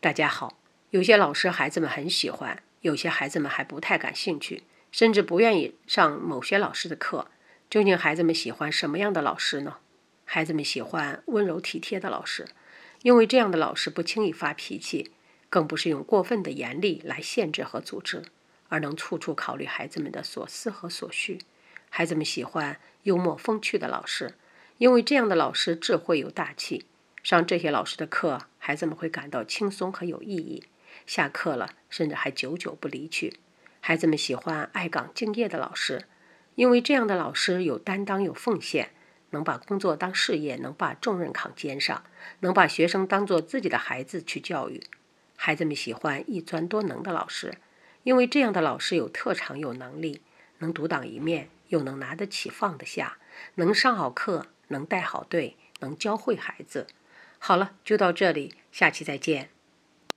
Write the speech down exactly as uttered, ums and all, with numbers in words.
大家好，有些老师孩子们很喜欢，有些孩子们还不太感兴趣，甚至不愿意上某些老师的课。究竟孩子们喜欢什么样的老师呢？孩子们喜欢温柔体贴的老师，因为这样的老师不轻易发脾气，更不是用过分的严厉来限制和组织，而能处处考虑孩子们的所思和所需。孩子们喜欢幽默风趣的老师，因为这样的老师智慧又大气。上这些老师的课，孩子们会感到轻松和有意义，下课了甚至还久久不离去。孩子们喜欢爱岗敬业的老师，因为这样的老师有担当有奉献，能把工作当事业，能把重任扛肩上，能把学生当作自己的孩子去教育。孩子们喜欢一专多能的老师，因为这样的老师有特长有能力，能独当一面，又能拿得起放得下，能上好课，能带好队，能教会孩子。好了，就到这里，下期再见。